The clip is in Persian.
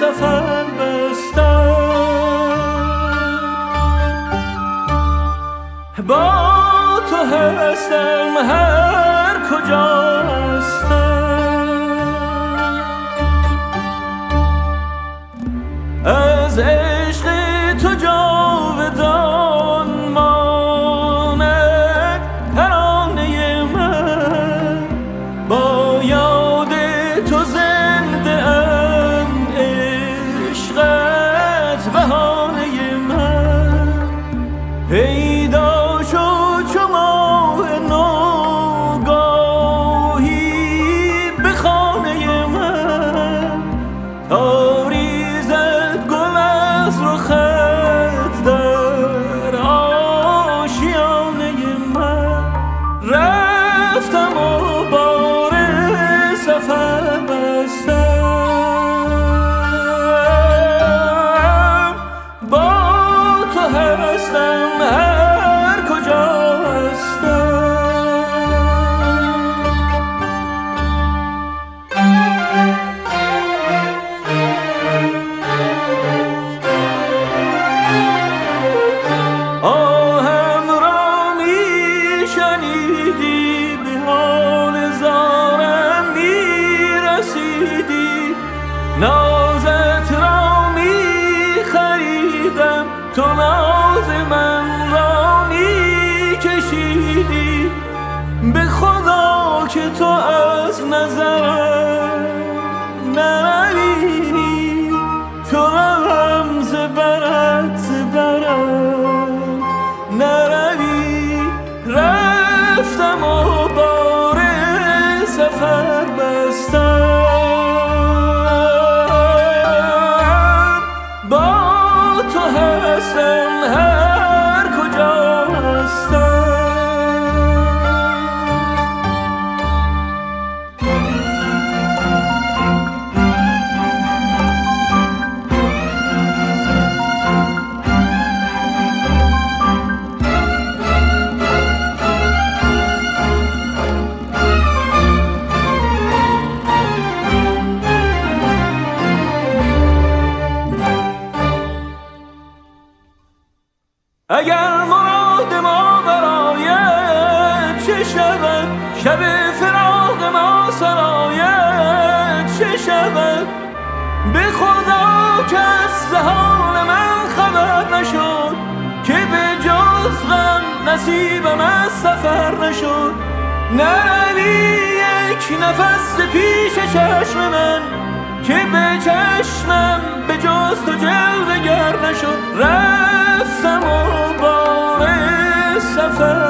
سفر بستم، با تو هستم هر کجا هستم، از عشق تو جاودان ماند ترانه من، با یاد تو زنده ام عشقت بهانه من، پیدا شد چو ماه نوگاهی به خانه من، تا ریزد گل از رخت در آشیانه من، رفتم و بار سفر بستم، با تو هستم هر کجا هستم. آهم را می شنیدی، به حال زارم می رسیدی، نازت را می خریدم، تو ناز من را می کشیدی، به خدا که تو از نظرم نروی، تو غم ز برت برم نروی، رفتم و بار سفر بستم، با تو هستم هر کجا هستم. اگر مراد ما برایت چه شود، شب فراق ما سرایت چه شود، به خدا کس ز حال من خبر نشد، که به جز غم نصیبم از سفر نشد، نروی یک نفس پیش چشم من، که به چشمم به جز تو جلوه گر نشد، رفتم و بار سفر